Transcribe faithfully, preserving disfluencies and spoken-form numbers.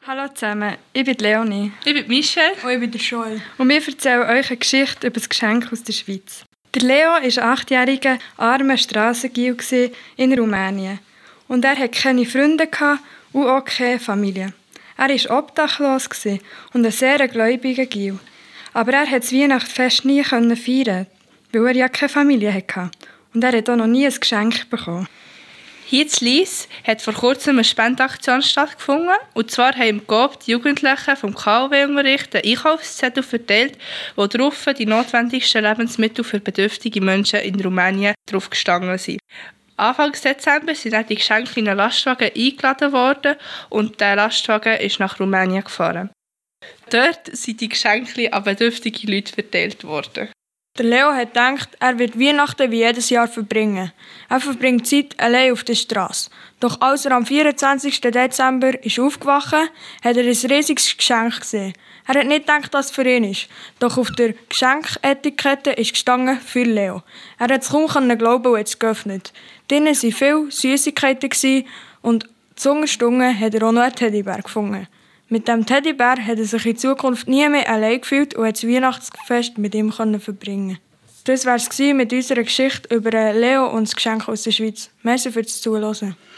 Hallo zusammen, ich bin Leonie. Ich bin Michelle. Und ich bin der Joel. Und wir erzählen euch eine Geschichte über das Geschenk aus der Schweiz. Der Leo war ein achtjähriger, armer Strassengil in Rumänien. Und er hatte keine Freunde und auch keine Familie. Er war obdachlos und ein sehr gläubiger Gil. Aber er konnte das Weihnachtsfest nie feiern, weil er ja keine Familie hatte. Und er hat auch noch nie ein Geschenk bekommen. Hier in Lyss hat vor kurzem eine Spendenaktion stattgefunden. Und zwar haben im Coop die Jugendlichen vom K W-Unterricht einen Einkaufszettel verteilt, wo darauf die notwendigsten Lebensmittel für bedürftige Menschen in Rumänien drauf gestanden sind. Anfang Dezember sind dann die Geschenke in einen Lastwagen eingeladen worden und der Lastwagen ist nach Rumänien gefahren. Dort sind die Geschenke an bedürftige Leute verteilt worden. Der Leo hat gedacht, er wird Weihnachten wie jedes Jahr verbringen. Er verbringt Zeit allein auf der Straße. Doch als er am vierundzwanzigsten Dezember ist aufgewacht, hat er ein riesiges Geschenk gesehen. Er hat nicht gedacht, dass es für ihn ist. Doch auf der Geschenketikette ist gestanden «Für Leo». Er konnte es kaum glauben und hat es geöffnet. Drinnen waren viele Süßigkeiten und zungenstunden hat er auch noch einen Teddybär gefunden. Mit dem Teddybär hat er sich in Zukunft nie mehr allein gefühlt und hat das Weihnachtsfest mit ihm verbringen. Das war es mit unserer Geschichte über Leo und das Geschenk aus der Schweiz. Merci fürs Zuhören.